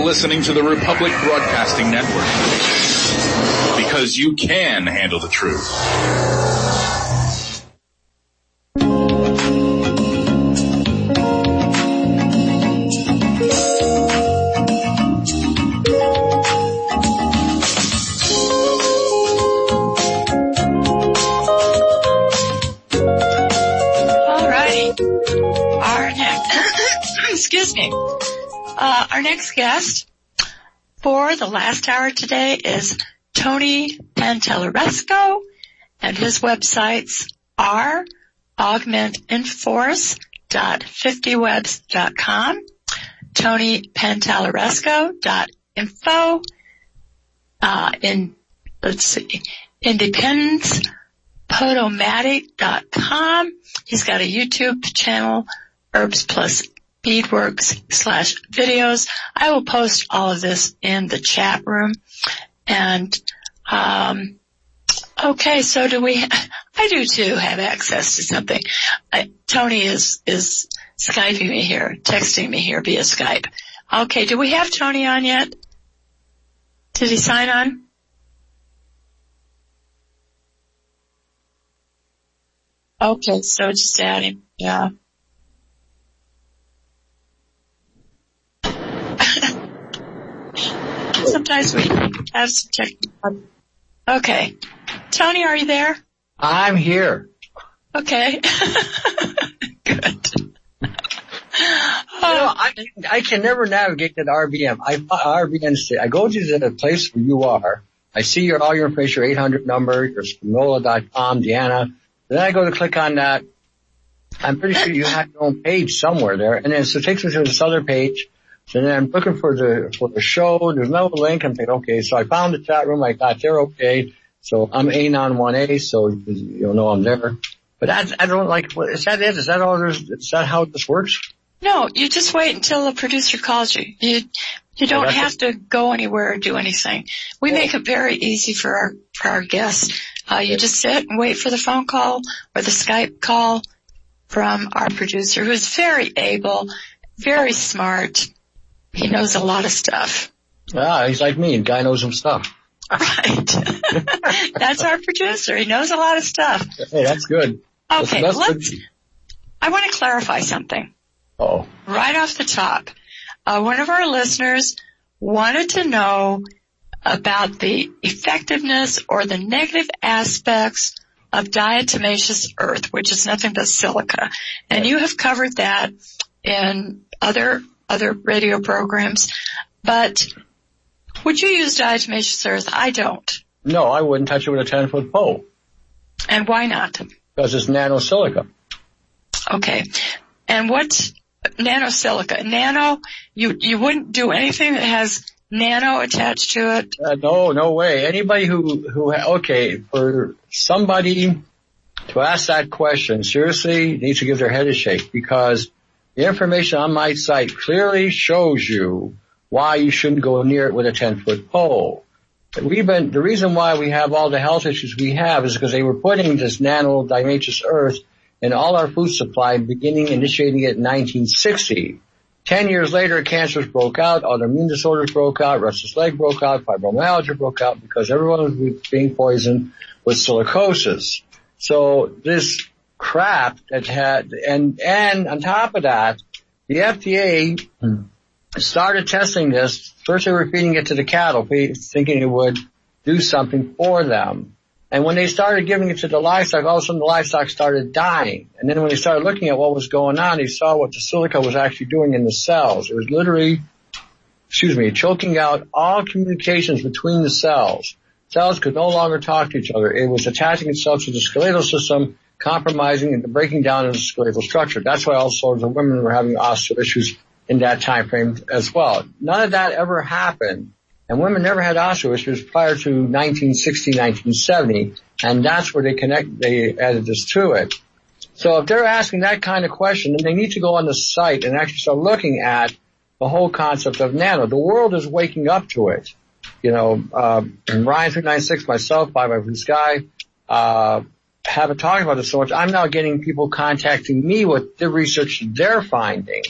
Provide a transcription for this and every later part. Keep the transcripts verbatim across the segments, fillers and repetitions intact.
listening to the Republic Broadcasting Network, because you can handle the truth. All right. Our next, excuse me. Uh, our next guest for the last hour today is Tony Pantalleresco, and his websites are augment enforce dot fifty webs dot com, Tony Pantalleresco dot info, uh, in, let's see, independence podomatic dot com. He's got a YouTube channel, Herbs Plus Beadworks slash videos. I will post all of this in the chat room. And, um, okay, so do we, I do too have access to something. I, Tony is, is Skyping me here, texting me here via Skype. Okay, do we have Tony on yet? Did he sign on? Okay, so just add him, yeah. Sometimes we have some technical. Okay. Tony, are you there? I'm here. Okay. Good. You know, I, I can never navigate that R B M. I, R B M, I go to the place where you are. I see your, all your information, your eight hundred number, your Spinola dot com, Deanna. Then I go to click on that. I'm pretty sure you have your own page somewhere there. And then so it takes me to this other page. And then I'm looking for the, for the show. There's no link. I'm thinking, okay, so I found the chat room. I got there, okay. So I'm Anon one A, so you'll know I'm there. But I, I don't like, what, is that it? Is that all there's, is that how this works? No, you just wait until the producer calls you. You, you don't oh, have to go anywhere or do anything. We oh. make it very easy for our, for our guests. Uh, you just sit and wait for the phone call or the Skype call from our producer, who is very able, very smart. He knows a lot of stuff. Ah, he's like me. The guy knows some stuff. Right. That's our producer. He knows a lot of stuff. Hey, that's good. Okay, that's, that's let's, good. I want to clarify something. Oh. Right off the top. Uh, one of our listeners wanted to know about the effectiveness or the negative aspects of diatomaceous earth, which is nothing but silica. And you have covered that in other other radio programs, but would you use diatomaceous earth? I don't. No, I wouldn't touch it with a ten-foot pole. And why not? Because it's nanosilica. Okay. And what's nanosilica? Nano, you you wouldn't do anything that has nano attached to it? Uh, no, no way. Anybody who, who, okay, for somebody to ask that question, seriously, needs to give their head a shake, because the information on my site clearly shows you why you shouldn't go near it with a ten-foot pole. We've been, the reason why we have all the health issues we have is because they were putting this nano-diatomaceous earth in all our food supply, beginning, initiating it in nineteen sixty. Ten years later, cancers broke out, autoimmune disorders broke out, restless leg broke out, fibromyalgia broke out, because everyone was being poisoned with silicosis. So this crap that had, and, and on top of that, the F D A started testing this. First they were feeding it to the cattle, thinking it would do something for them. And when they started giving it to the livestock, all of a sudden the livestock started dying. And then when they started looking at what was going on, they saw what the silica was actually doing in the cells. It was literally, excuse me, choking out all communications between the cells. Cells could no longer talk to each other. It was attaching itself to the skeletal system, compromising and breaking down in the skeletal structure. That's why all sorts of women were having osteo issues in that time frame as well. None of that ever happened. And women never had osteo issues prior to nineteen sixty, nineteen seventy, and that's where they connect, they added this to it. So if they're asking that kind of question, then they need to go on the site and actually start looking at the whole concept of nano. The world is waking up to it. You know, uh, and Ryan three ninety-six, myself, Bye Bye Blue Sky, uh, haven't talked about this so much. I'm now getting people contacting me with the research they're finding.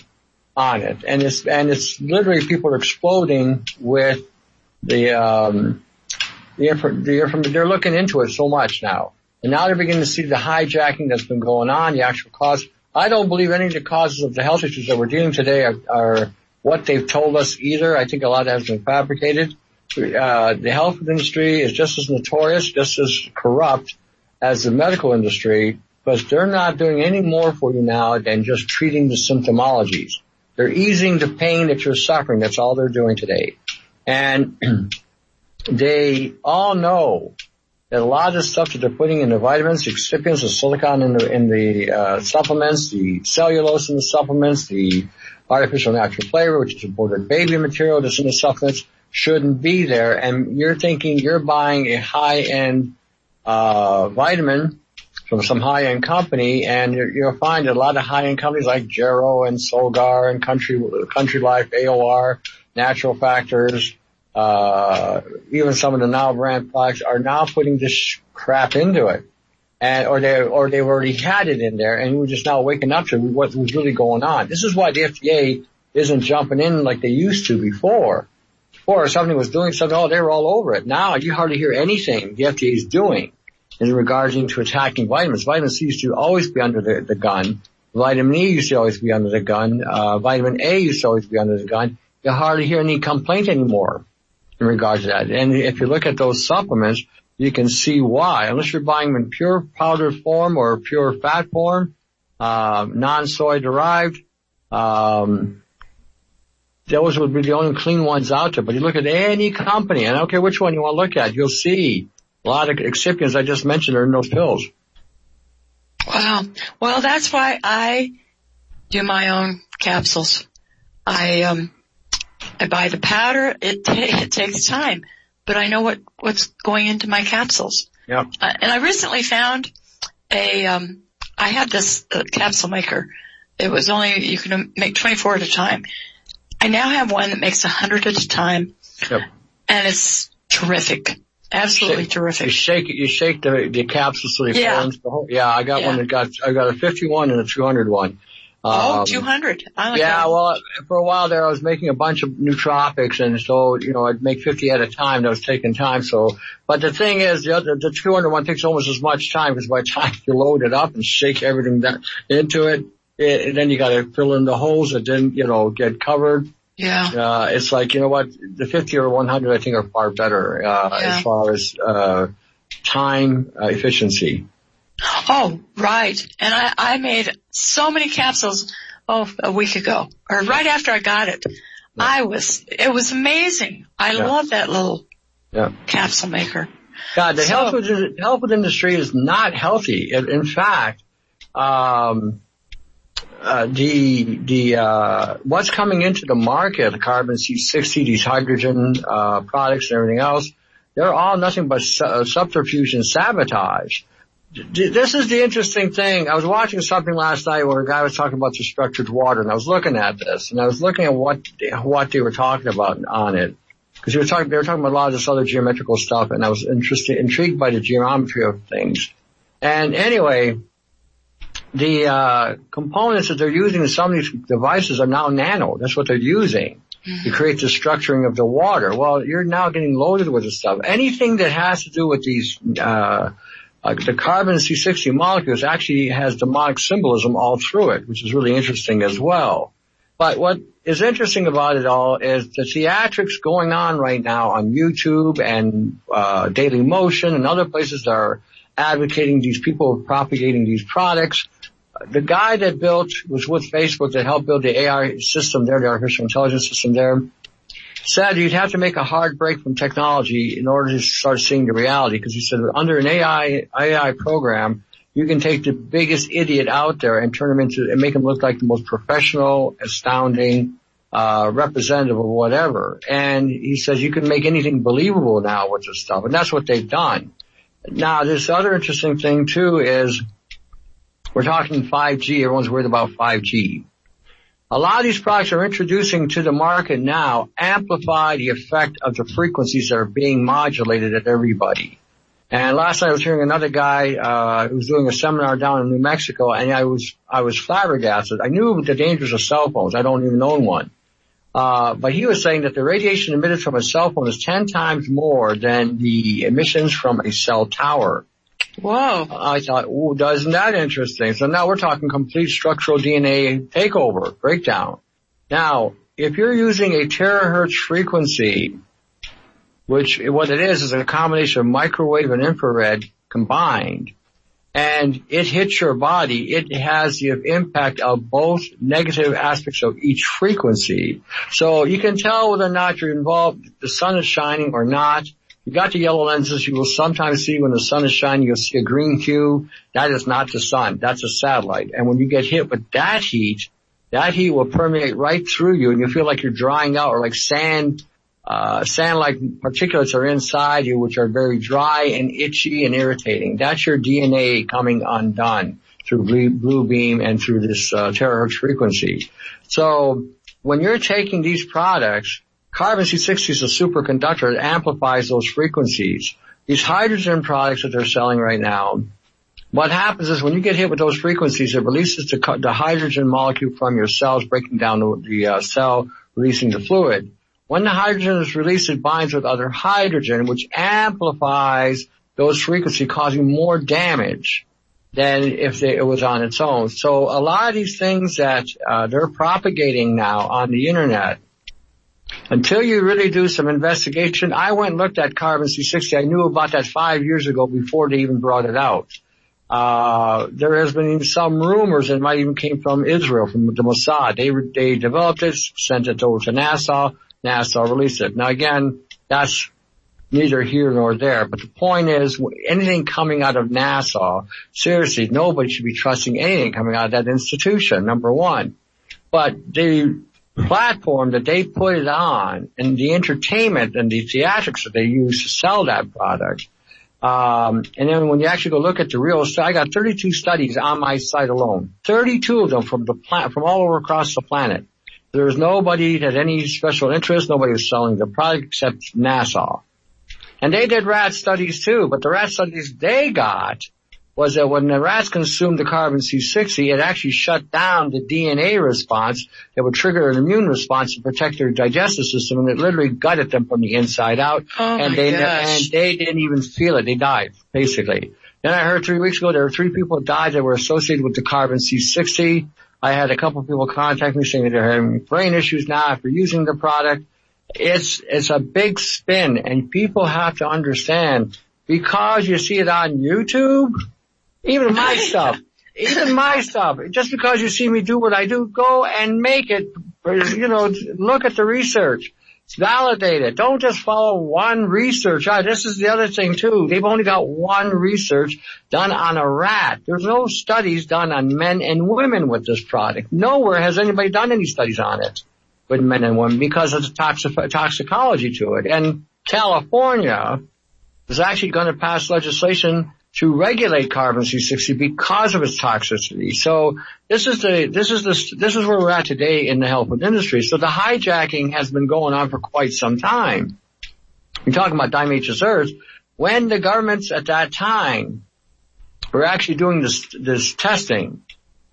on it. And it's, and it's literally people are exploding with the, um, the, inf- the inf- they're looking into it so much now. And now they're beginning to see the hijacking that's been going on, the actual cause. I don't believe any of the causes of the health issues that we're dealing today are, are what they've told us either. I think a lot of that has been fabricated. Uh, the health industry is just as notorious, just as corrupt as the medical industry, but they're not doing any more for you now than just treating the symptomologies. They're easing the pain that you're suffering. That's all they're doing today. And they all know that a lot of the stuff that they're putting in the vitamins, the excipients, the silicon in the, in the uh, supplements, the cellulose in the supplements, the artificial natural flavor, which is imported baby material that's in the supplements, shouldn't be there. And you're thinking you're buying a high-end uh vitamin from some high-end company, and you're, you'll find that a lot of high-end companies like Gero and Solgar and Country Country Life, A O R, Natural Factors, uh even some of the Now brand products are now putting this crap into it, and or they or they've already had it in there, and we're just now waking up to what was really going on. This is why the F D A isn't jumping in like they used to before. Before, if somebody was doing something, oh, they were all over it. Now you hardly hear anything the F D A is doing in regards to attacking vitamins. Vitamin C used to always be under the, the gun. Vitamin E used to always be under the gun. Uh, vitamin A used to always be under the gun. You hardly hear any complaint anymore in regards to that. And if you look at those supplements, you can see why. Unless you're buying them in pure powder form or pure fat form, uh, non-soy derived, um, those would be the only clean ones out there. But you look at any company, and I don't care which one you want to look at, you'll see a lot of excipients I just mentioned are in those pills. Wow. Well, that's why I do my own capsules. I, um, I buy the powder. It, t- it takes time, but I know what, what's going into my capsules. Yeah. Uh, and I recently found a, um, I had this uh, capsule maker. It was only, you can make twenty-four at a time. I now have one that makes one hundred at a time. Yep. And it's terrific. Absolutely shake, terrific. You shake it, you shake the, the capsules so they yeah. fall into the whole, yeah, I got yeah. one that got, I got a fifty-one and a two hundred one. Oh, um, two hundred. I like yeah, that. well, for a while there I was making a bunch of nootropics, and so, you know, I'd make fifty at a time. That was taking time, so, but the thing is, the other, the two hundred one takes almost as much time, because by the time you load it up and shake everything down into it, it then you gotta fill in the holes that didn't, you know, get covered. Yeah. Uh, it's like, you know what, the fifty or one hundred I think are far better, uh, yeah. as far as, uh, time uh, efficiency. Oh, right. And I, I made so many capsules, oh, a week ago, or right after I got it. Yeah. I was, it was amazing. I yeah. love that little yeah. capsule maker. God, the so, health, food, health food industry is not healthy. In, in fact, um, Uh, the, the, uh, what's coming into the market, the carbon C sixty, these hydrogen, uh, products and everything else, they're all nothing but su- subterfuge and sabotage. D- this is the interesting thing. I was watching something last night where a guy was talking about the structured water, and I was looking at this, and I was looking at what, what they were talking about on it. Because they were talking, they were talking about a lot of this other geometrical stuff, and I was interested, intrigued by the geometry of things. And anyway, the uh components that they're using in some of these devices are now nano. That's what they're using mm-hmm. to create the structuring of the water. Well, you're now getting loaded with this stuff. Anything that has to do with these uh, uh the carbon C sixty molecules actually has demonic symbolism all through it, which is really interesting as well. But what is interesting about it all is the theatrics going on right now on YouTube and uh Daily Motion and other places that are advocating these people propagating these products. The guy that built, was with Facebook that helped build the A I system there, the artificial intelligence system there, said you'd have to make a hard break from technology in order to start seeing the reality, because he said under an A I, A I program, you can take the biggest idiot out there and turn him into, and make him look like the most professional, astounding, uh, representative of whatever. And he says you can make anything believable now with this stuff, and that's what they've done. Now, this other interesting thing too is we're talking five G. Everyone's worried about five G. A lot of these products are introducing to the market now amplify the effect of the frequencies that are being modulated at everybody. And last night I was hearing another guy, uh, who was doing a seminar down in New Mexico, and I was, I was flabbergasted. I knew the dangers of cell phones. I don't even own one. Uh, but he was saying that the radiation emitted from a cell phone is ten times more than the emissions from a cell tower. Whoa. I thought, ooh, isn't that interesting? So now we're talking complete structural D N A takeover, breakdown. Now, if you're using a terahertz frequency, which what it is is a combination of microwave and infrared combined, and it hits your body, it has the impact of both negative aspects of each frequency. So you can tell whether or not you're involved, the sun is shining or not. You got the yellow lenses, you will sometimes see when the sun is shining, you'll see a green hue. That is not the sun, that's a satellite. And when you get hit with that heat, that heat will permeate right through you, and you feel like you're drying out, or like sand, uh, sand-like particulates are inside you, which are very dry and itchy and irritating. That's your D N A coming undone through blue, blue beam and through this uh, terahertz frequency. So when you're taking these products, carbon C sixty is a superconductor that amplifies those frequencies. These hydrogen products that they're selling right now, what happens is when you get hit with those frequencies, it releases the, the hydrogen molecule from your cells, breaking down the, the uh, cell, releasing the fluid. When the hydrogen is released, it binds with other hydrogen, which amplifies those frequencies, causing more damage than if they, it was on its own. So a lot of these things that uh, they're propagating now on the internet, until you really do some investigation, I went and looked at carbon C sixty. I knew about that five years ago before they even brought it out. Uh, there has been some rumors, and it might even came from Israel, from the Mossad. They, they developed it, sent it over to NASA. NASA released it. Now again, that's neither here nor there, but the point is, anything coming out of NASA, seriously, nobody should be trusting anything coming out of that institution, number one. But the platform that they put it on, and the entertainment and the theatrics that they use to sell that product, um, and then when you actually go look at the real stuff, I got thirty-two studies on my site alone, thirty-two of them from the planet, from all over across the planet. There was nobody that had any special interest. Nobody was selling the product except NASA. And they did rat studies too, but the rat studies they got was that when the rats consumed the carbon C sixty, it actually shut down the D N A response that would trigger an immune response to protect their digestive system, and it literally gutted them from the inside out. Oh and my they gosh. and they didn't even feel it. They died, basically. Then I heard three weeks ago there were three people that died that were associated with the carbon C sixty. I had a couple of people contact me saying that they're having brain issues now after using the product. It's, it's a big spin, and people have to understand, because you see it on YouTube, even my stuff, even my stuff, just because you see me do what I do, go and make it, you know, look at the research. Validate it. Don't just follow one research. Ah, this is the other thing too. They've only got one research done on a rat. There's no studies done on men and women with this product. Nowhere has anybody done any studies on it with men and women because of the toxic- toxicology to it. And California is actually going to pass legislation to regulate carbon C sixty because of its toxicity. So this is the, this is the, this is where we're at today in the health food industry. So the hijacking has been going on for quite some time. You're talking about diatomaceous earths. When the governments at that time were actually doing this, this testing,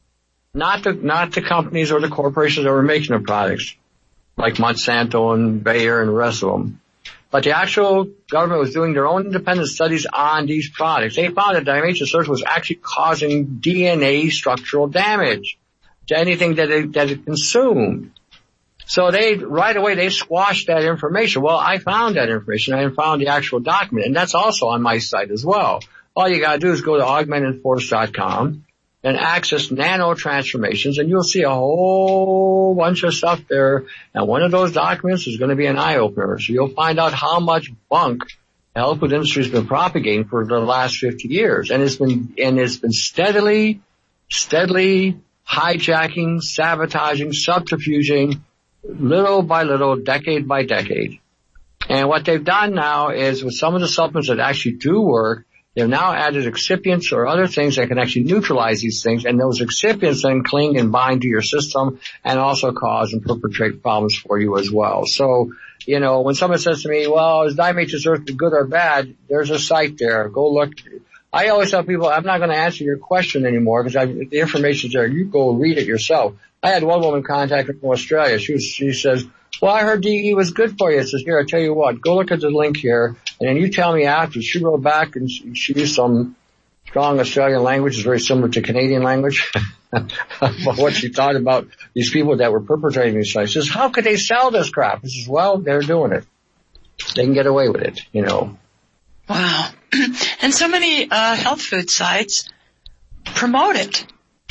not the, not the companies or the corporations that were making the products, like Monsanto and Bayer and the rest of them, but the actual government was doing their own independent studies on these products. They found that diatomaceous earth was actually causing D N A structural damage to anything that it, that it consumed. So they, right away, they squashed that information. Well, I found that information. I found the actual document, and that's also on my site as well. All you gotta do is go to augmented force dot com and access nanotransformations, and you'll see a whole bunch of stuff there. And one of those documents is going to be an eye-opener. So you'll find out how much bunk the health food industry has been propagating for the last fifty years. And it's been, and it's been steadily, steadily hijacking, sabotaging, subterfuging, little by little, decade by decade. And what they've done now is with some of the supplements that actually do work, They've now added excipients or other things that can actually neutralize these things, and those excipients then cling and bind to your system and also cause and perpetrate problems for you as well. So, you know, when someone says to me, well, is diatomaceous earth good or bad? There's a site there. Go look. I always tell people, I'm not going to answer your question anymore because the information's there. You go read it yourself. I had one woman contact me from Australia. She was, she says, well, I heard D E was good for you. I says, here, I tell you what, go look at the link here, and then you tell me after. She wrote back, and she, she used some strong Australian language. It's very similar to Canadian language. But what she thought about these people that were perpetrating these sites. She says, how could they sell this crap? I says, well, they're doing it. They can get away with it, you know. Wow. And so many uh health food sites promote it.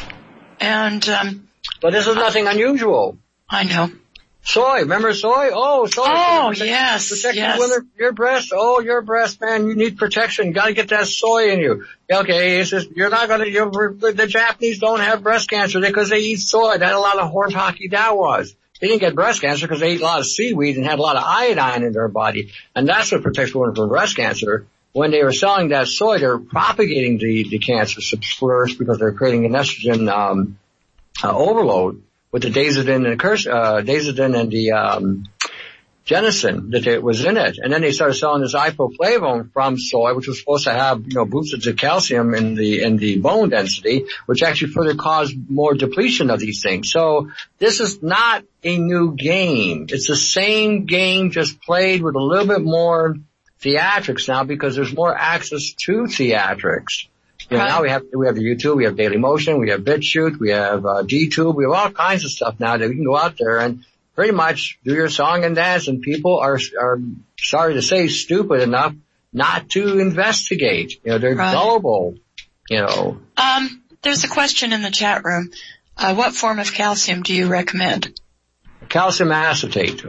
And um But this is nothing unusual. I know. Soy, remember soy? Oh, soy. Oh, protect, yes, protect yes. Your, your breast. Oh, your breast, man, you need protection. Got to get that soy in you. Okay, it's just, you're not going to, you're, the Japanese don't have breast cancer because they eat soy. They had a lot of horse hockey dawas. They didn't get breast cancer because they ate a lot of seaweed and had a lot of iodine in their body. And that's what protects women from breast cancer. When they were selling that soy, they were propagating the, the cancer first because they're creating an estrogen, um, uh, overload with the dazodin and the uh, dazodin and the, um, genicin that it was in it. And then they started selling this isoflavone from soy, which was supposed to have, you know, boosted the calcium in the, in the bone density, which actually further caused more depletion of these things. So this is not a new game. It's the same game, just played with a little bit more theatrics now because there's more access to theatrics. You know, right. Now we have, we have the YouTube, we have Dailymotion, we have BitChute, we have, uh, DTube, we have all kinds of stuff now that we can go out there and pretty much do your song and dance, and people are, are, sorry to say, stupid enough not to investigate. You know, they're right. gullible, you know. Um, there's a question in the chat room. Uh, what form of calcium do you recommend? Calcium acetate.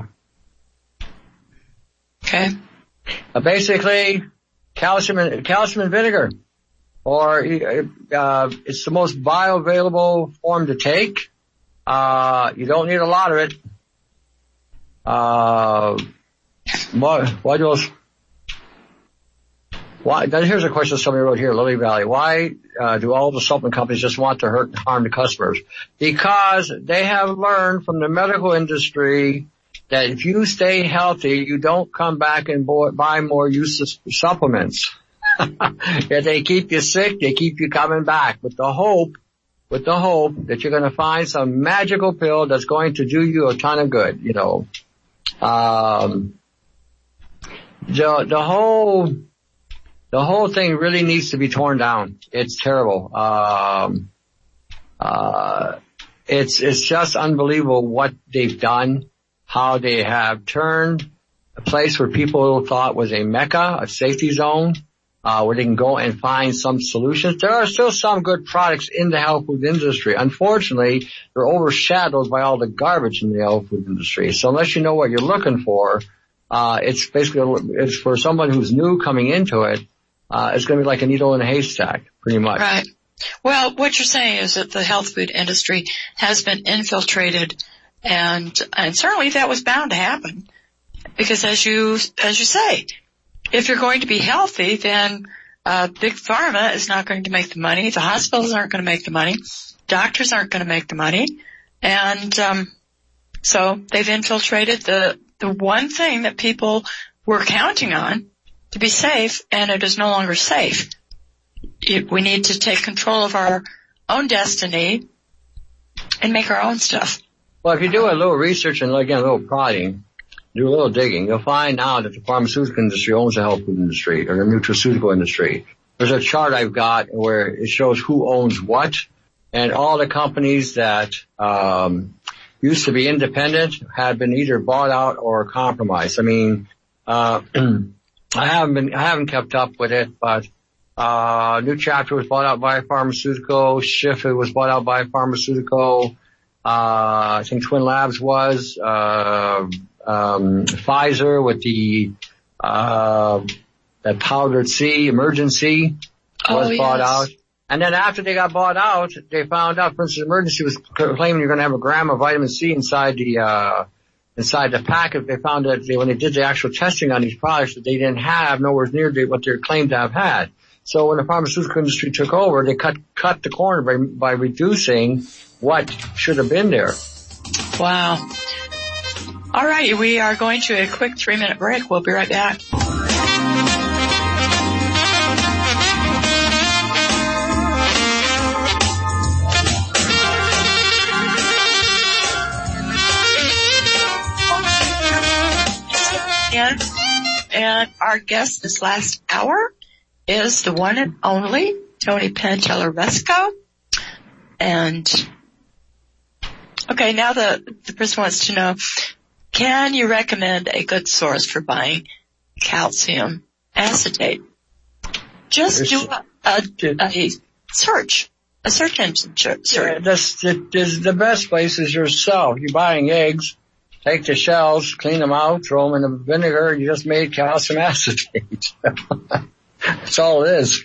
Okay. Uh, basically, calcium and, calcium and vinegar. Or, uh, it's the most bioavailable form to take. Uh, you don't need a lot of it. Uh, why, why do those, why, now here's a question somebody wrote here, Lily Valley. Why, uh, do all the supplement companies just want to hurt and harm the customers? Because they have learned from the medical industry that if you stay healthy, you don't come back and buy more useless supplements. If they keep you sick, they keep you coming back with the hope, with the hope that you're going to find some magical pill that's going to do you a ton of good, you know. Um, the, the whole, the whole thing really needs to be torn down. It's terrible. Um, uh, it's, it's just unbelievable what they've done, how they have turned a place where people thought was a mecca, a safety zone, uh, where they can go and find some solutions. There are still some good products in the health food industry. Unfortunately, they're overshadowed by all the garbage in the health food industry. So unless you know what you're looking for, uh, it's basically, it's for someone who's new coming into it, uh, it's going to be like a needle in a haystack, pretty much. Right. Well, what you're saying is that the health food industry has been infiltrated, and, and certainly that was bound to happen. Because as you, as you say, if you're going to be healthy, then uh big pharma is not going to make the money. The hospitals aren't going to make the money. Doctors aren't going to make the money. And um so they've infiltrated the the one thing that people were counting on to be safe, and it is no longer safe. It, we need to take control of our own destiny and make our own stuff. Well, if you do a little research and, again, a little prodding, do a little digging, you'll find now that the pharmaceutical industry owns the health food industry, or the nutraceutical industry. There's a chart I've got where it shows who owns what, and all the companies that um used to be independent have been either bought out or compromised. I mean, uh I haven't been, I haven't kept up with it, but uh New Chapter was bought out by a pharmaceutical, Shifa was bought out by a pharmaceutical, uh I think Twin Labs was, uh Um, Pfizer with the, uh, that powdered C, Emergency was oh, bought yes. out. And then after they got bought out, they found out, for instance, Emergency was claiming you're going to have a gram of vitamin C inside the, uh, inside the packet. They found that they, when they did the actual testing on these products, that they didn't have nowhere near what they claimed to have had. So when the pharmaceutical industry took over, they cut cut the corner by, by reducing what should have been there. Wow. All right, we are going to a quick three-minute break. We'll be right back. And, and our guest this last hour is the one and only Tony Pantelleresco. And, okay, now the, the person wants to know, can you recommend a good source for buying calcium acetate? Just do a, a, a search, a search engine search. Yeah, that's the, the best place is yourself. You're buying eggs, take the shells, clean them out, throw them in the vinegar, you just made calcium acetate. That's all it is.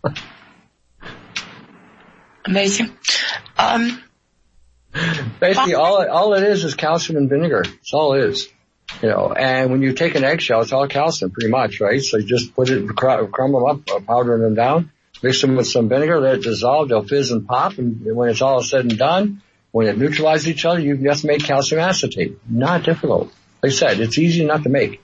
Amazing. Um, Basically, all it, all it is is calcium and vinegar. That's all it is. You know, and when you take an eggshell, it's all calcium pretty much, right? So you just put it, crumble them up, powder them down, mix them with some vinegar, let it dissolve, they'll fizz and pop, and when it's all said and done, when it neutralizes each other, you've just made calcium acetate. Not difficult. Like I said, it's easy enough to make.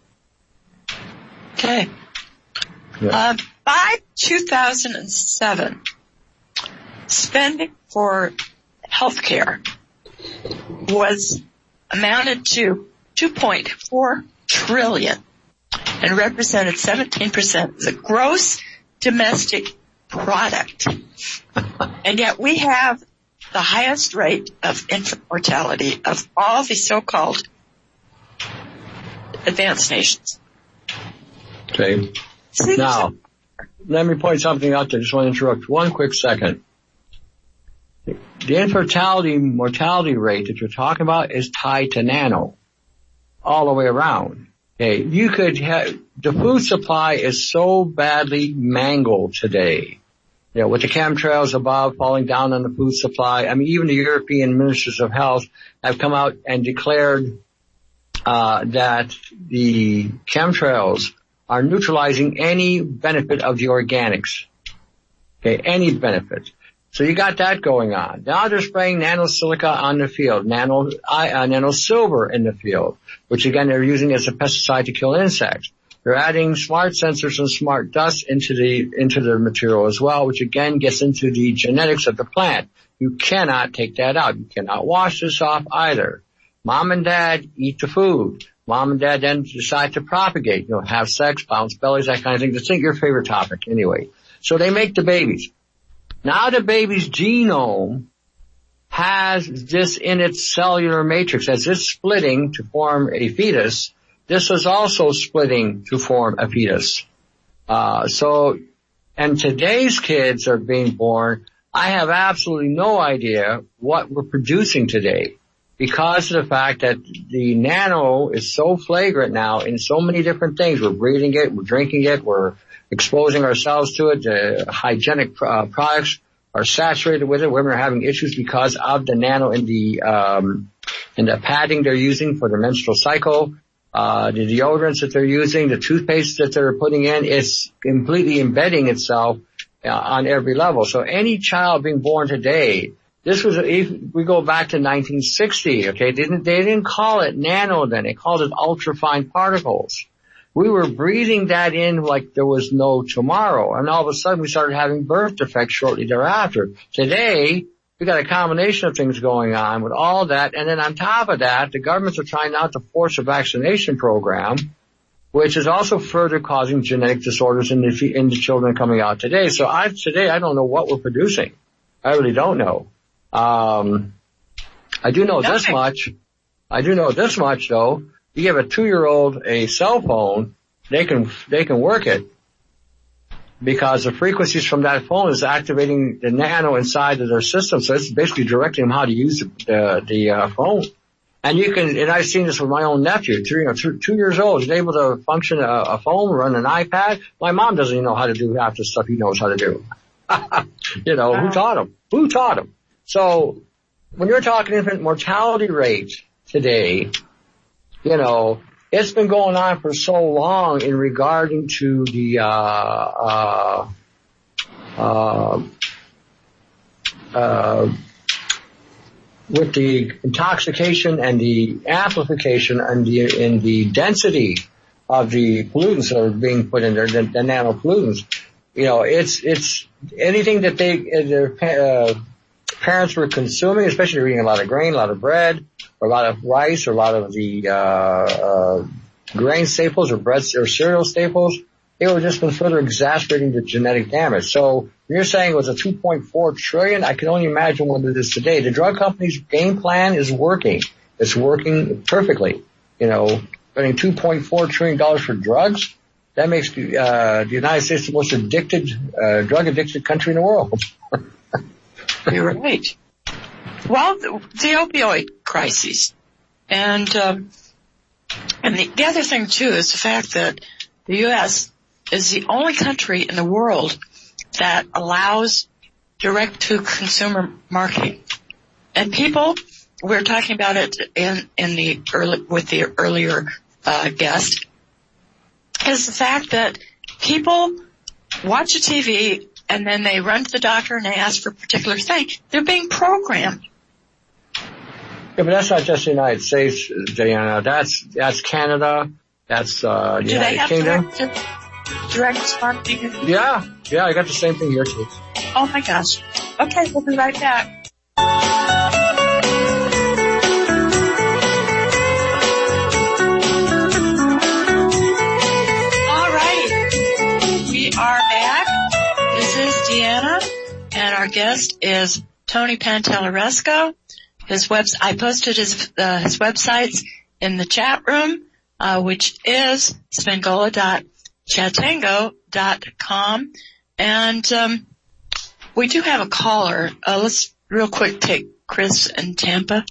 Okay. Yeah. Uh, by two thousand seven, spending for healthcare was amounted to two point four trillion dollars and represented seventeen percent of the gross domestic product. And yet we have the highest rate of infant mortality of all the so-called advanced nations. Okay. Now, let me point something out there. Just want to interrupt one quick second. The infertility mortality rate that you're talking about is tied to nano all the way around. Okay, you could have, the food supply is so badly mangled today. You know, with the chemtrails above falling down on the food supply. I mean, even the European ministers of health have come out and declared, uh, that the chemtrails are neutralizing any benefit of the organics. Okay, any benefit. So you got that going on. Now they're spraying nanosilica on the field, nano, uh, nano silver in the field, which again they're using as a pesticide to kill insects. They're adding smart sensors and smart dust into the, into the material as well, which again gets into the genetics of the plant. You cannot take that out. You cannot wash this off either. Mom and dad eat the food. Mom and dad then decide to propagate, you know, have sex, bounce bellies, that kind of thing. Just think your favorite topic anyway. So they make the babies. Now the baby's genome has this in its cellular matrix. As it's splitting to form a fetus, this is also splitting to form a fetus. Uh, so, and today's kids are being born. I have absolutely no idea what we're producing today because of the fact that the nano is so flagrant now in so many different things. We're breathing it, we're drinking it, we're exposing ourselves to it. The hygienic uh, products are saturated with it. Women are having issues because of the nano in the um, in the padding they're using for their menstrual cycle. Uh, the deodorants that they're using, the toothpaste that they're putting in, it's completely embedding itself uh, on every level. So any child being born today, this was, if we go back to nineteen sixty, okay, they didn't, they didn't call it nano then, they called it ultrafine particles. We were breathing that in like there was no tomorrow, and all of a sudden we started having birth defects shortly thereafter. Today, we got a combination of things going on with all that, and then on top of that, the governments are trying now to force a vaccination program, which is also further causing genetic disorders in the, in the children coming out today. So I, today, I don't know what we're producing. I really don't know. Um, I do know Nothing. this much. I do know this much though. You give a two-year-old a cell phone, they can, they can work it because the frequencies from that phone is activating the nano inside of their system. So it's basically directing them how to use the, the, uh, phone. And you can, and I've seen this with my own nephew, two, you know, two, two years old. He's able to function a, a phone, run an iPad. My mom doesn't even know how to do half the stuff he knows how to do. You know, wow. Who taught him? Who taught him? So when you're talking infant mortality rate today, you know, it's been going on for so long in regarding to the, uh, uh, uh, uh, with the intoxication and the amplification and the, in the density of the pollutants that are being put in there, the, the nanopollutants, you know, it's, it's anything that they, their uh, parents were consuming, especially they're eating a lot of grain, a lot of bread, or a lot of rice, or a lot of the, uh, uh, grain staples or bread or cereal staples, it would just been further exacerbating the genetic damage. So you're saying it was a two point four trillion. I can only imagine what it is today. The drug company's game plan is working. It's working perfectly. You know, spending two point four trillion dollars for drugs, that makes the, uh, the United States the most addicted, uh, drug addicted country in the world. You're right. Well, the, the opioid crisis. And, um, and the, the other thing too is the fact that the U S is the only country in the world that allows direct-to-consumer marketing. And people, we were talking about it in, in the early, with the earlier uh, guest, is the fact that people watch a T V and then they run to the doctor and they ask for a particular thing. They're being programmed. Yeah, but that's not just the United States, Diana. That's that's Canada. That's uh, the Do United they have Kingdom. direct, direct marketing? Yeah, yeah, I got the same thing here too. Oh my gosh. Okay, we'll be right back. All right, we are back. This is Deanna, and our guest is Tony Pantalleresco. His webs I posted his uh, his websites in the chat room, uh, which is svengola dot chatango dot com, and um, we do have a caller. Uh, let's real quick take Chris in Tampa.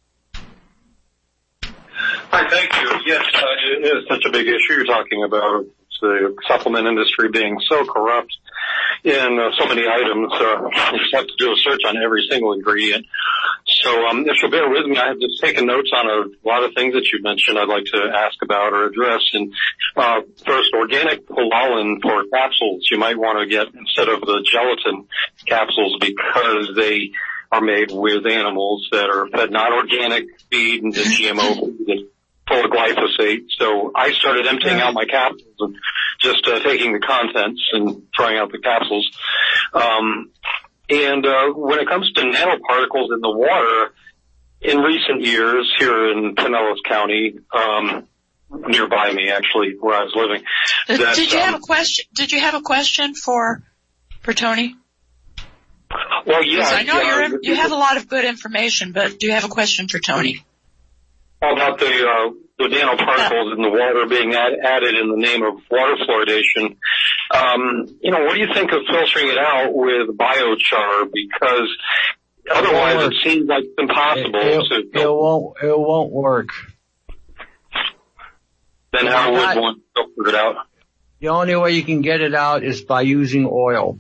Hi, thank you. Yes, uh, it is such a big issue you're talking about. It's the supplement industry being so corrupt in uh, so many items. Uh, you just have to do a search on every single ingredient. So um, if you'll bear with me, I have just taken notes on a lot of things that you mentioned I'd like to ask about or address. And uh, first, organic proline for capsules you might want to get instead of the gelatin capsules because they are made with animals that are fed not organic feed and the G M O feed full of glyphosate. So I started emptying out my capsules and just uh, taking the contents and throwing out the capsules. Um, and uh, when it comes to nanoparticles in the water, in recent years here in Pinellas County, um, nearby me actually, where I was living. That, did you um, have a question? Did you have a question for for Tony? Well, yeah. I know yeah, you're, you have a lot of good information, but do you have a question for Tony? About the, uh, the nanoparticles in the water being add, added in the name of water fluoridation. Um, you know, what do you think of filtering it out with biochar? Because otherwise it seems like it's impossible it, it, to... It won't, it won't work. Then how would one filter it out? The only way you can get it out is by using oil.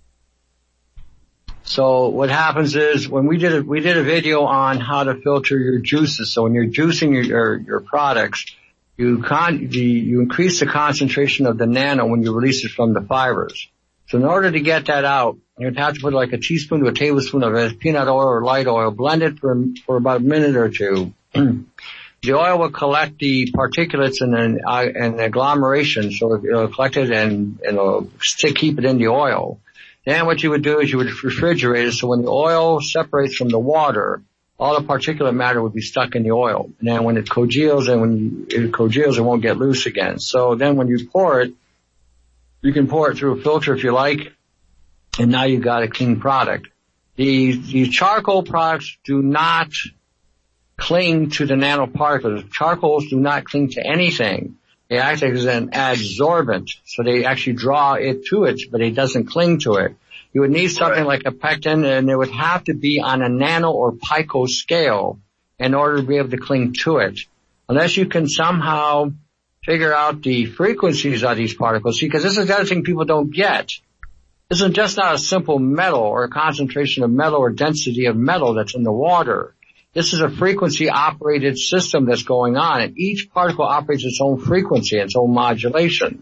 So what happens is when we did a, we did a video on how to filter your juices. So when you're juicing your, your, your products, you con, the, you increase the concentration of the nano when you release it from the fibers. So in order to get that out, you'd have to put like a teaspoon to a tablespoon of peanut oil or light oil, blend it for, for about a minute or two. The oil will collect the particulates in an, uh, an agglomeration, so it'll collect it and, and it'll stick, keep it in the oil. Then what you would do is you would refrigerate it so when the oil separates from the water, all the particulate matter would be stuck in the oil. And then when it congeals and when you, it congeals, it won't get loose again. So then when you pour it, you can pour it through a filter if you like, and now you've got a clean product. The, the charcoal products do not cling to the nanoparticles. Charcoals do not cling to anything. They act as an adsorbent, so they actually draw it to it, but it doesn't cling to it. You would need something like a pectin, and it would have to be on a nano or pico scale in order to be able to cling to it. Unless you can somehow figure out the frequencies of these particles, because this is the other thing people don't get. This is just not a simple metal or a concentration of metal or density of metal that's in the water. This is a frequency-operated system that's going on, and each particle operates its own frequency, its own modulation.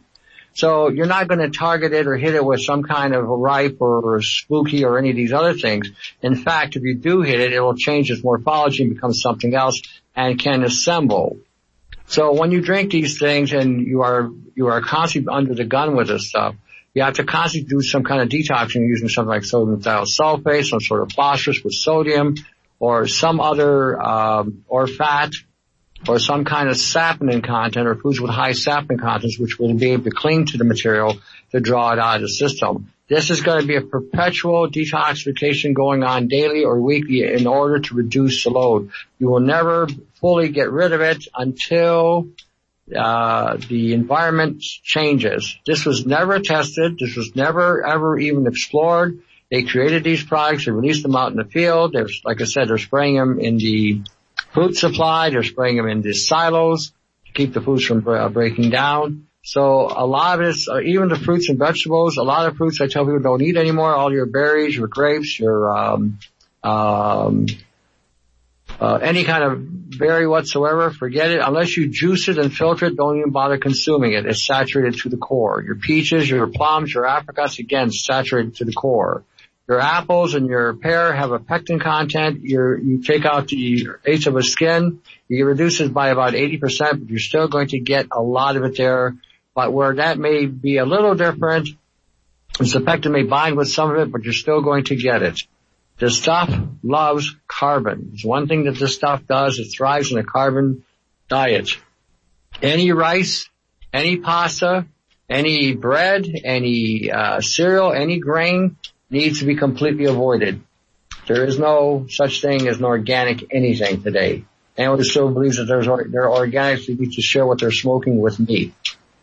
So you're not going to target it or hit it with some kind of a ripe or, or spooky or any of these other things. In fact, if you do hit it, it will change its morphology and become something else and can assemble. So when you drink these things and you are, you are constantly under the gun with this stuff, you have to constantly do some kind of detoxing using something like sodium thiosulfate, some sort of phosphorus with sodium, or some other, um, or fat, or some kind of saponin content, or foods with high saponin contents, which will be able to cling to the material to draw it out of the system. This is going to be a perpetual detoxification going on daily or weekly in order to reduce the load. You will never fully get rid of it until uh the environment changes. This was never tested. This was never ever even explored. They created these products. They released them out in the field. There's, like I said, they're spraying them in the food supply. They're spraying them in the silos to keep the foods from uh, breaking down. So a lot of this, uh, even the fruits and vegetables, a lot of fruits I tell people don't eat anymore. All your berries, your grapes, your um um uh any kind of berry whatsoever, forget it. Unless you juice it and filter it, don't even bother consuming it. It's saturated to the core. Your peaches, your plums, your apricots, again, saturated to the core. Your apples and your pear have a pectin content. You're, you take out the eighth of a skin, you reduce it by about eighty percent, but you're still going to get a lot of it there. But where that may be a little different is the pectin may bind with some of it, but you're still going to get it. This stuff loves carbon. It's one thing that this stuff does. It thrives in a carbon diet. Any rice, any pasta, any bread, any uh, cereal, any grain needs to be completely avoided. There is no such thing as an organic anything today. Anyone who still believes that there's or, they're organic, they need to share what they're smoking with me.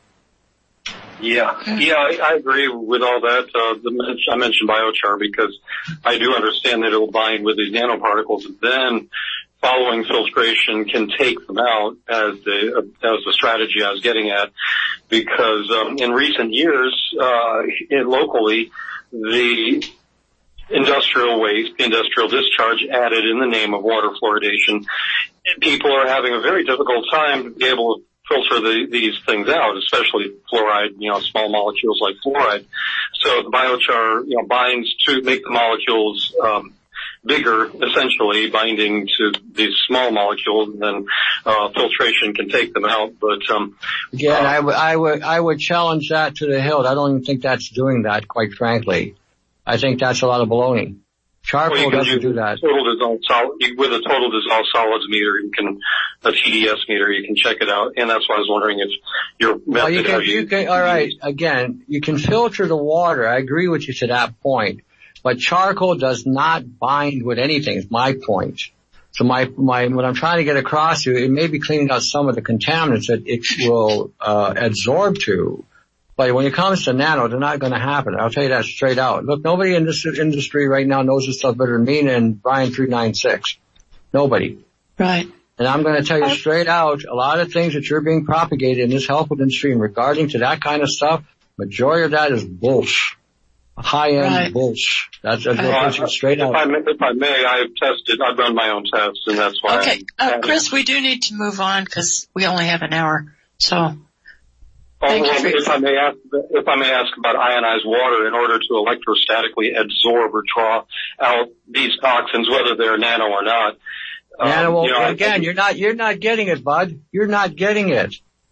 Yeah, yeah, I, I agree with all that. Uh, the, I mentioned biochar because I do understand that it will bind with these nanoparticles. Then, following filtration, can take them out as the as the strategy I was getting at. Because um, in recent years, uh, in, locally, the industrial waste, industrial discharge added in the name of water fluoridation, people are having a very difficult time to be able to filter the, these things out, especially fluoride, you know, small molecules like fluoride. So the biochar, you know, binds to make the molecules um, bigger, essentially binding to these small molecules, and then uh, filtration can take them out. But um, again, uh, I would, I would, I would challenge that to the hilt. I don't even think that's doing that, quite frankly. I think that's a lot of baloney. Charcoal well, doesn't do that. Total dissolved solid, with a total dissolved solids meter, you can, a T D S meter, you can check it out. And that's why I was wondering if your method, well, you can, how you, you can, all right, again, you can filter the water. I agree with you to that point. But charcoal does not bind with anything, is my point. So my, my, what I'm trying to get across to you, it may be cleaning out some of the contaminants that it will, uh, absorb to. But when it comes to nano, they're not going to happen. I'll tell you that straight out. Look, nobody in this industry right now knows this stuff better than me and Brian three ninety-six. Nobody. Right. And I'm going to tell you straight out, a lot of things that you're being propagated in this health food industry and regarding to that kind of stuff, majority of that is bullsh. High-end right. bullsh. That's, that's uh, uh, straight if out. I, if I may, I've tested, I've run my own tests, and that's why. Okay, uh, Chris, we do need to move on because we only have an hour. So. Oh, well, if I may ask, if I may ask about ionized water, in order to electrostatically absorb or draw out these toxins, whether they're nano or not. Nano, um, you know, again, you're not, you're not getting it, bud. You're not getting it.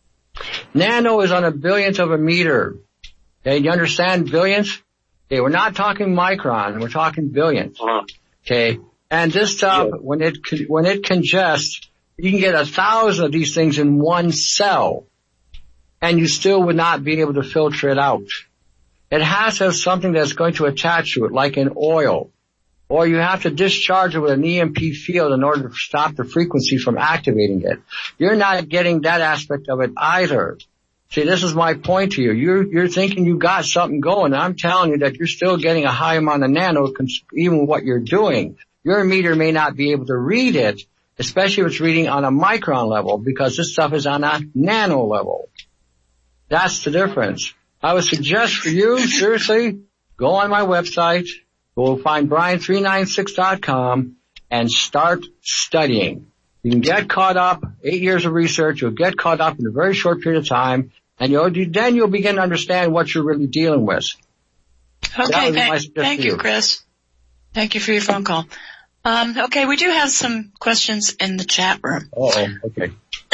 Nano is on a billionth of a meter. Okay, you understand billions? Okay, we're not talking micron, we're talking billions. Uh-huh. Okay, and this stuff, yeah. when it, when it congests, you can get a thousand of these things in one cell. And you still would not be able to filter it out. It has to have something that's going to attach to it, like an oil. Or you have to discharge it with an E M P field in order to stop the frequency from activating it. You're not getting that aspect of it either. See, this is my point to you. You're, you're thinking you got something going. I'm telling you that you're still getting a high amount of nano, even what you're doing. Your meter may not be able to read it, especially if it's reading on a micron level, because this stuff is on a nano level. That's the difference. I would suggest for you, seriously, go on my website, go find Brian three ninety-six dot com, and start studying. You can get caught up, eight years of research, you'll get caught up in a very short period of time, And you'll, then you'll begin to understand what you're really dealing with. Okay, thank, thank you, Chris. Thank you for your phone call. Um, okay, we do have some questions in the chat room. Oh, okay.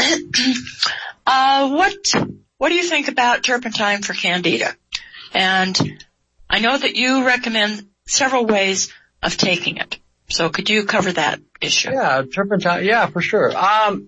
uh, what, what do you think about turpentine for candida? And I know that you recommend several ways of taking it. So could you cover that issue? Yeah, turpentine, yeah, for sure. Um,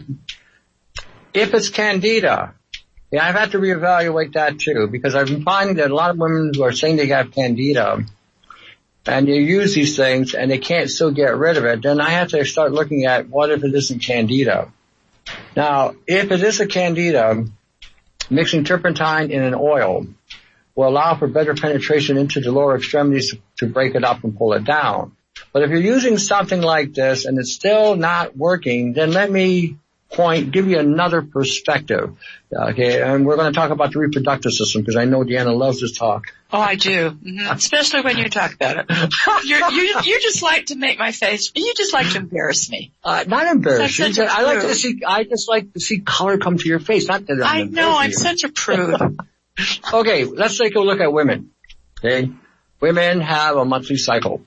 if it's candida, yeah, I've had to reevaluate that too, because I've been finding that a lot of women who are saying they have candida, and you use these things and they can't still get rid of it, then I have to start looking at what if it isn't candida. Now, if it is a candida, mixing turpentine in an oil will allow for better penetration into the lower extremities to break it up and pull it down. But if you're using something like this and it's still not working, then let me point, give you another perspective. Okay, and we're going to talk about the reproductive system because I know Deanna loves this talk. Oh, I do, mm-hmm. Especially when you talk about it. You're, you you just like to make my face. You just like to embarrass me. Uh, not embarrass you. I like to see. I just like to see color come to your face. Not that I'm I know. I'm you. such a prude. Okay, let's take a look at women. Okay, women have a monthly cycle.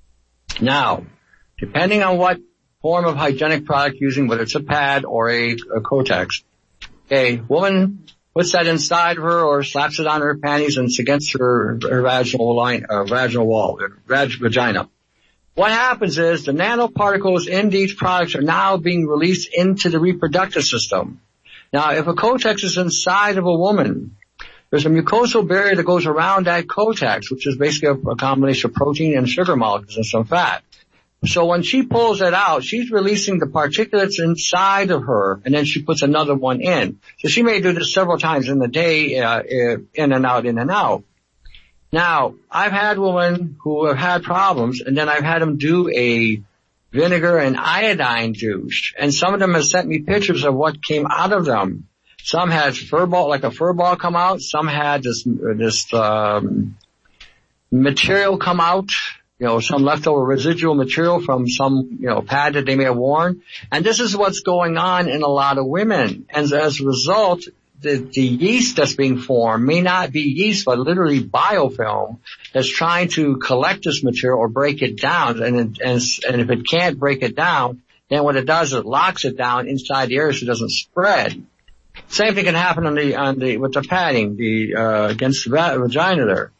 Now, depending on what form of hygienic product using, whether it's a pad or a, a Kotex, a woman puts that inside of her or slaps it on her panties and it's against her, her vaginal line, uh, vaginal wall, vag, vagina. What happens is the nanoparticles in these products are now being released into the reproductive system. Now, if a Kotex is inside of a woman, there's a mucosal barrier that goes around that Kotex, which is basically a, a combination of protein and sugar molecules and some fat. So when she pulls it out, she's releasing the particulates inside of her, and then she puts another one in. So she may do this several times in the day, uh, in and out, in and out. Now, I've had women who have had problems, and then I've had them do a vinegar and iodine douche, and some of them have sent me pictures of what came out of them. Some had fur ball, like a fur ball come out. Some had this, this, um, material come out. You know, some leftover residual material from some, you know, pad that they may have worn. And this is what's going on in a lot of women. And as a result, the, the yeast that's being formed may not be yeast, but literally biofilm that's trying to collect this material or break it down. And, it, and, and if it can't break it down, then what it does is it locks it down inside the area so it doesn't spread. Same thing can happen on the, on the, with the padding, the, uh, against the vagina there.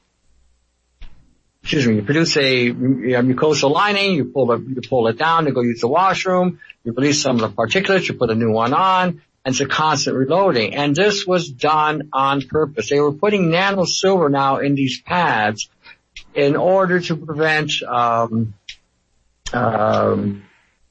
Excuse me, you produce a, a mucosal lining, you pull, the, you pull it down to go use the washroom, you release some of the particulates, you put a new one on, and it's a constant reloading. And this was done on purpose. They were putting nano silver now in these pads in order to prevent, um, um,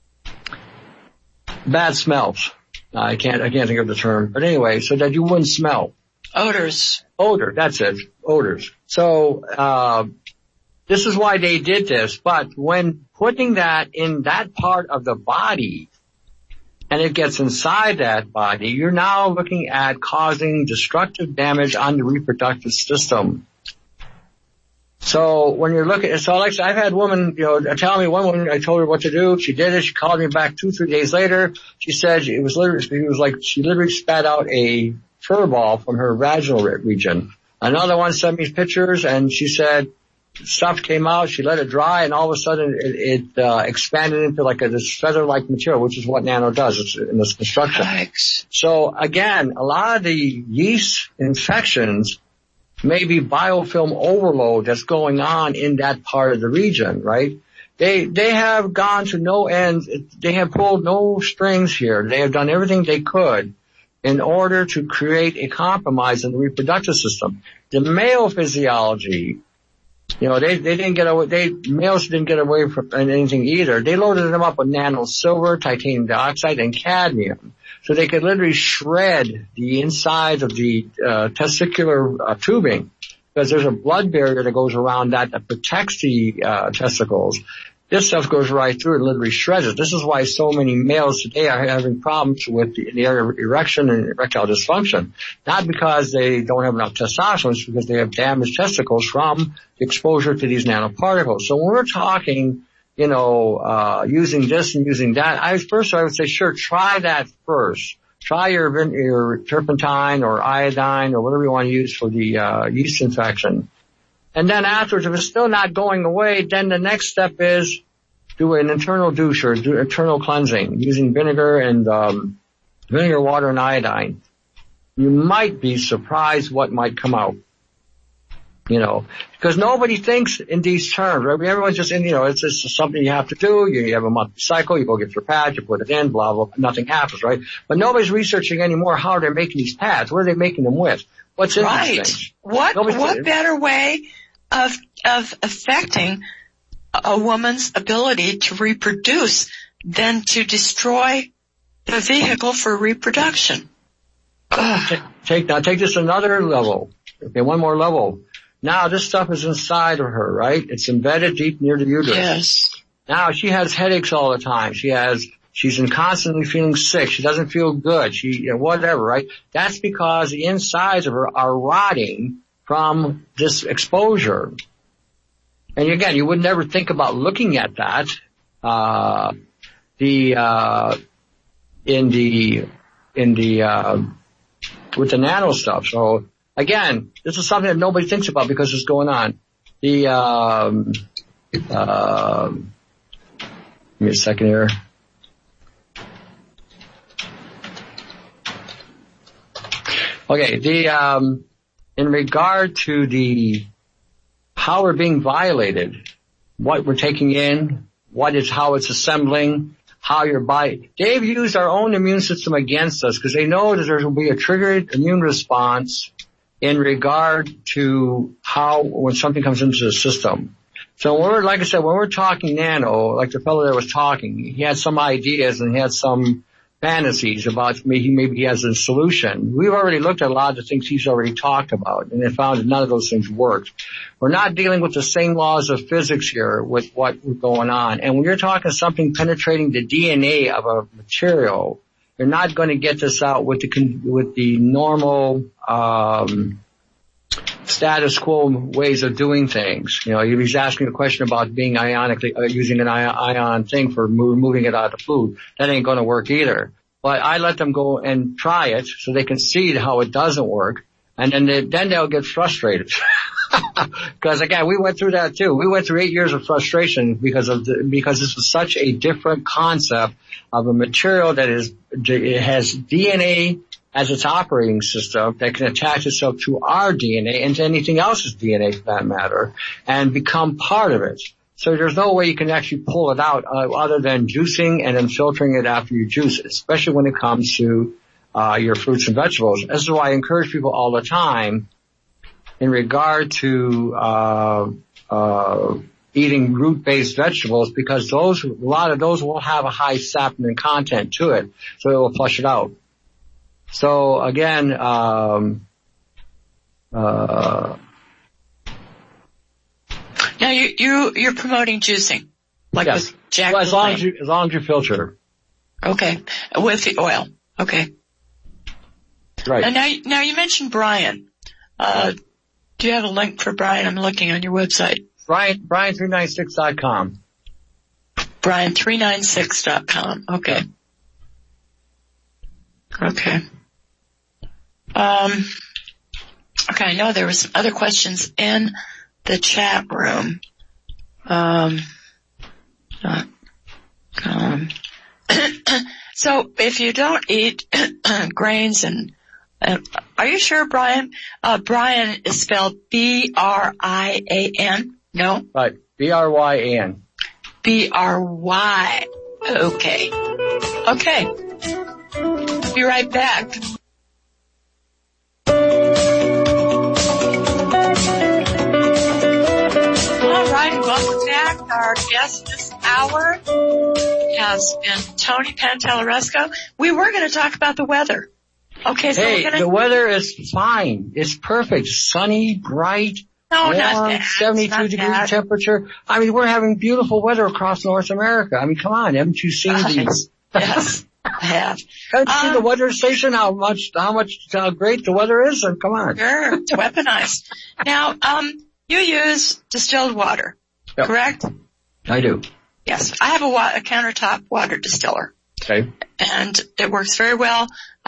bad smells. I can't, I can't think of the term, but anyway, so that you wouldn't smell. Odors. Odor, that's it, odors. So, uh, this is why they did this, but when putting that in that part of the body and it gets inside that body, you're now looking at causing destructive damage on the reproductive system. So when you're looking, so like I've had women, you know, telling me one woman, I told her what to do. She did it. She called me back two, three days later. She said it was literally, it was like she literally spat out a fur ball from her vaginal region. Another one sent me pictures and she said, stuff came out, she let it dry, and all of a sudden it, it uh, expanded into like a this feather-like material, which is what nano does it's in this construction. Yikes. So again, a lot of the yeast infections may be biofilm overload that's going on in that part of the region, right? They they have gone to no end. They have pulled no strings here. They have done everything they could in order to create a compromise in the reproductive system. The male physiology, you know, they, they didn't get away, they, males didn't get away from anything either. They loaded them up with nano silver, titanium dioxide, and cadmium. So they could literally shred the inside of the, uh, testicular uh, tubing because there's a blood barrier that goes around that that protects the, uh, testicles. This stuff goes right through and literally shreds it. This is why so many males today are having problems with the, the area of erection and erectile dysfunction. Not because they don't have enough testosterone, it's because they have damaged testicles from the exposure to these nanoparticles. So when we're talking, you know, uh, using this and using that, I first I would say, sure, try that first. try your, your turpentine or iodine or whatever you want to use for the, uh, yeast infection. And then afterwards, if it's still not going away, then the next step is do an internal douche or do internal cleansing using vinegar and, um, vinegar, water, and iodine. You might be surprised what might come out. You know, because nobody thinks in these terms, right? Everyone's just in, you know, it's just something you have to do. You, you have a monthly cycle, you go get your pad, you put it in, blah, blah, nothing happens, right? But nobody's researching anymore how they're making these pads. What are they making them with? What's in right. these things? What, Nobody's what better way of, of affecting a woman's ability to reproduce than to destroy the vehicle for reproduction? Take, take, now take this another level. Okay, one more level. Now this stuff is inside of her, right? It's embedded deep near the uterus. Yes. Now she has headaches all the time. She has, she's in constantly feeling sick. She doesn't feel good. She, you know, whatever, right? That's because the insides of her are rotting from this exposure. And again, you would never think about looking at that, uh, the, uh, in the, in the, uh, with the nano stuff. So, again, this is something that nobody thinks about because it's going on. The, um, uh, give me a second here. Okay, the, um, in regard to the, how we're being violated, what we're taking in, what is, how it's assembling, how your body, they've used our own immune system against us because they know that there will be a triggered immune response in regard to how, when something comes into the system. So when we're, like I said, when we're talking nano, like the fellow that was talking, he had some ideas and he had some fantasies about maybe, maybe he has a solution. We've already looked at a lot of the things he's already talked about and they found that none of those things worked. We're not dealing with the same laws of physics here with what's going on. And when you're talking something penetrating the D N A of a material, you're not going to get this out with the with the normal um status quo ways of doing things. You know, he was asking a question about being ionically uh, using an ion, ion thing for mo- moving it out of the food. That ain't going to work either. But I let them go and try it so they can see how it doesn't work, and then they, then they'll get frustrated. Because again, we went through that too. We went through eight years of frustration because of the, because this was such a different concept of a material that is, it has D N A as its operating system that can attach itself to our D N A and to anything else's D N A for that matter and become part of it. So there's no way you can actually pull it out uh, other than juicing and then filtering it after you juice it, especially when it comes to uh your fruits and vegetables. This is why I encourage people all the time in regard to uh uh eating root-based vegetables, because those, a lot of those will have a high saponin content to it, so it will flush it out. So again, um, uh, now you you you're promoting juicing, like yes. with Jack. Well, as long as you as long as you filter. Okay, with the oil. Okay. Right. And now now you mentioned Brian. Uh, do you have a link for Brian? I'm looking on your website. Brian Brian three ninety-six dot com. Brian three ninety-six dot com. Okay. Okay. Um, okay, I know there were some other questions in the chat room. Um, uh, um, so if you don't eat grains and, uh, are you sure, Brian? Uh, Brian is spelled B R I A N? No? Right. B R Y A N. B R Y. Okay. Okay. Be right back. All right, welcome back. Our guest this hour has been Tony Pantalleresco. We were going to talk about the weather. Okay, so hey, we're going to... the weather is fine. It's perfect. Sunny, bright, no, warm, not that. seventy-two degree that. temperature. I mean, we're having beautiful weather across North America. I mean, come on, haven't you seen these? Yes, I have. Haven't you um, seen the weather station? How much, how much, how great the weather is? And come on. Sure, it's weaponized. Now, um, you use distilled water, yep. correct? I do. Yes, I have a, wa- a countertop water distiller. Okay. And it works very well.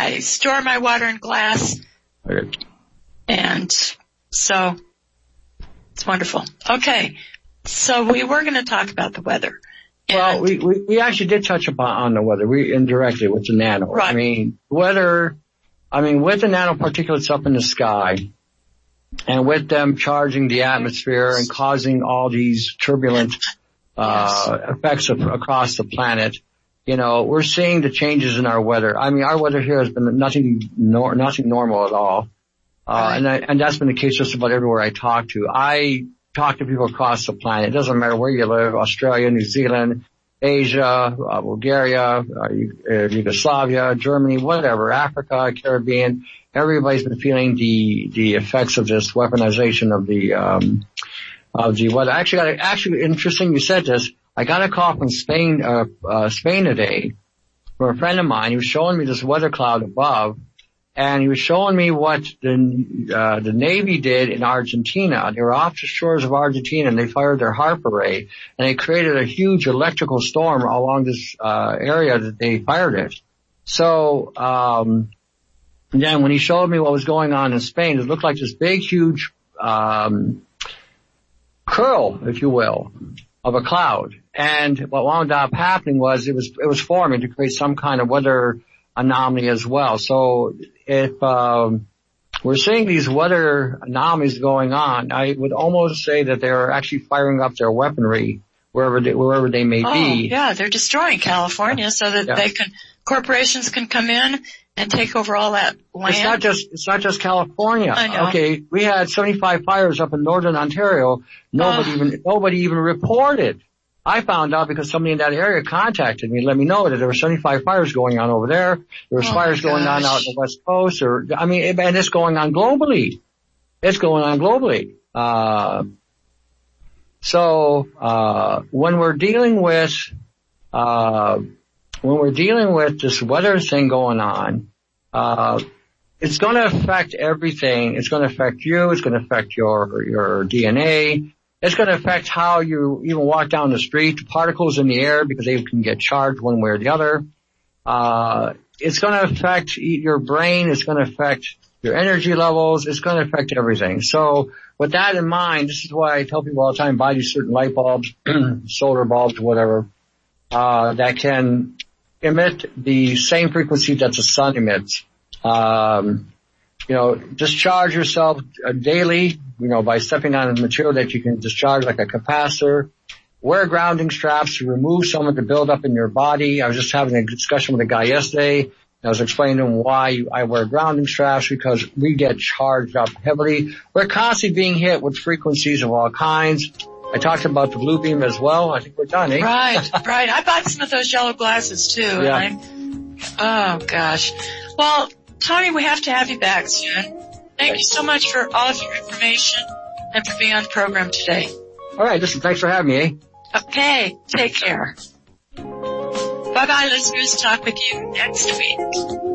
I store my water in glass. Okay. And so it's wonderful. Okay. So we were going to talk about the weather. And well, we, we, we actually did touch upon on the weather. We indirectly with the nano. Right. I mean, weather, I mean, with the nanoparticulates up in the sky and with them charging the atmosphere and causing all these turbulent, uh, yes. effects of, across the planet, you know, we're seeing the changes in our weather. I mean, our weather here has been nothing, nor, nothing normal at all. Uh, right. and I, and that's been the case just about everywhere I talk to. I talk to people across the planet. It doesn't matter where you live, Australia, New Zealand, Asia, uh, Bulgaria, uh, Yugoslavia, Germany, whatever, Africa, Caribbean. Everybody's been feeling the, the effects of this weaponization of the, um, of the weather. Actually, got actually interesting you said this. I got a call from Spain, uh, uh, Spain today from a friend of mine. He was showing me this weather cloud above. And he was showing me what the, uh, the Navy did in Argentina. They were off the shores of Argentina and they fired their HARP array and they created a huge electrical storm along this, uh, area that they fired it. So, um, then when he showed me what was going on in Spain, it looked like this big, huge, um, curl, if you will, of a cloud. And what wound up happening was it was, it was forming to create some kind of weather anomaly as well. So if um, we're seeing these weather anomalies going on, I would almost say that they're actually firing up their weaponry wherever they, wherever they may oh, be. Yeah, they're destroying California so that yeah. they can corporations can come in and take over all that land. It's not just it's not just California. I know. Okay, we had seventy-five fires up in northern Ontario. Nobody oh. even nobody even reported. I found out because somebody in that area contacted me and let me know that there were seventy-five fires going on over there. There was oh fires going on out in the West Coast, or I mean, it, and it's going on globally. It's going on globally. Uh, so uh, when we're dealing with uh, when we're dealing with this weather thing going on, uh, it's going to affect everything. It's going to affect you. It's going to affect your your D N A. It's going to affect how you even walk down the street, particles in the air, because they can get charged one way or the other. Uh, it's going to affect your brain. It's going to affect your energy levels. It's going to affect everything. So with that in mind, this is why I tell people all the time, buy these certain light bulbs, solar bulbs, whatever, uh, that can emit the same frequency that the sun emits. Um, you know, discharge yourself uh, daily, you know, by stepping on a material that you can discharge like a capacitor. Wear grounding straps to remove some of the buildup in your body. I was just having a discussion with a guy yesterday. I was explaining to him why I wear grounding straps, because we get charged up heavily. We're constantly being hit with frequencies of all kinds. I talked about the blue beam as well. I think we're done, eh? Right, right. I bought some of those yellow glasses too. Yeah. And I'm, oh gosh. Well, Tony, we have to have you back soon. Thank you so much for all of your information and for being on the program today. All right, listen, thanks for having me, eh? Okay, take care. Bye-bye, listeners. Talk with you next week.